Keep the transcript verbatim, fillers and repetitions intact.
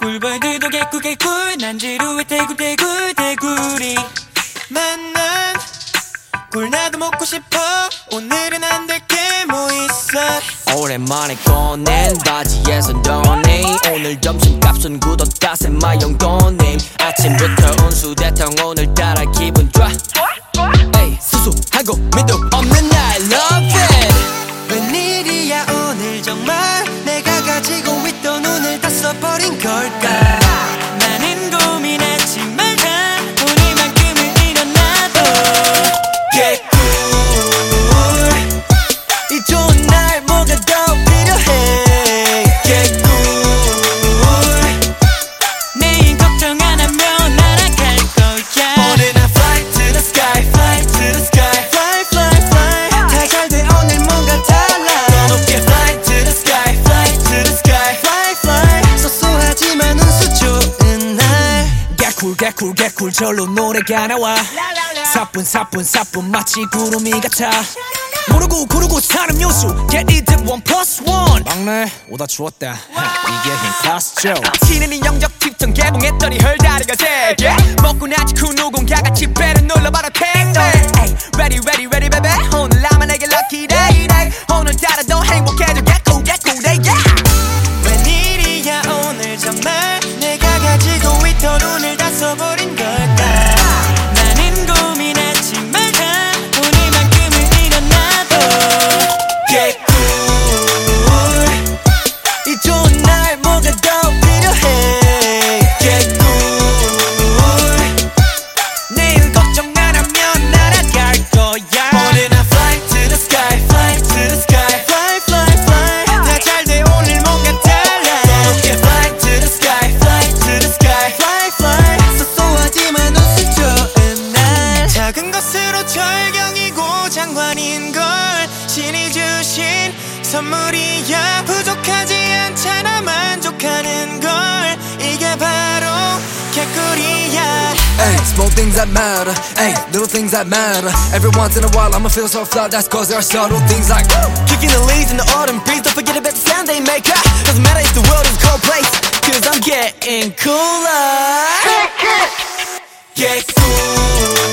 꿀벌들도 개꿀 개꿀 난 지루해 대굴 대굴 대굴이 만난 꿀 나도 먹고 싶어 오늘은 안 될 게 뭐 있어 오랜만에 꺼낸 바지에서 너네 오늘 점심값은 굳었다 마용 돈님 아침부터 운수대통 오늘따라 기분 좋아 에이 수수하고 믿음 없는 날 love it 웬일이야 오늘 정말 내가 가지고 있던 운을 다 써버린 걸까 나는 고민했지만 다 오늘만큼은 일어나도 개꿀 이 좋은 날 뭐가 더 필요해 개꿀 내일 걱정 안 하면 날아갈 거야 오늘 난 fly to the sky fly to the sky fly fly fly 다 잘 돼 오늘 뭔가 달라 더 높게 fly to the sky fly to the sky fly fly 소소하지만 운수 좋은 날 개꿀 개꿀 개꿀 절로 노래가 나와 사뿐 사뿐 사뿐 마치 구름이 같아 모르고 고르고 사는 요수 Get it one plus one 막내 오다 주웠다 이게 흰 클래스죠 신인이 영적 tipton 개봉했더니 헐다리가 세개 먹고 나지 그 누군가가 지폐를 눌러봐라 택배 Ready ready ready baby 오늘 나만에게 lucky day day 오늘따라 더 행복해져 개꿀 개꿀 day yeah 웬일이야 오늘 정말 내가 가지고 있던 운을 다 써버린 걸까 나는 고민했지만 다 오늘만큼은 일어나도 개꿀 이 좋은 날 뭐가 더 필요해 개꿀 내일 걱정 안 하면 날아갈 거야 오늘 난 fly to the sky fly to the sky fly fly fly 다 잘 돼 오늘 뭔가 달라 더 높게 fly to the sky fly to the sky fly fly 소소하지만 웃음 좋은 날 작은 것으로 절경이고 장관인 걸 신이 주신 선물이야 부족하지 않잖아 만족하는 걸 이게 바로 개꿀이야 Ay, small things that matter, ay, little things that matter. Every once in a while I'ma feel so fly, that's cause there are subtle things like Kicking the leaves in the autumn breeze don't forget about the sound they make uh, doesn't matter if the world is a cold place cause I'm getting cooler 개꿀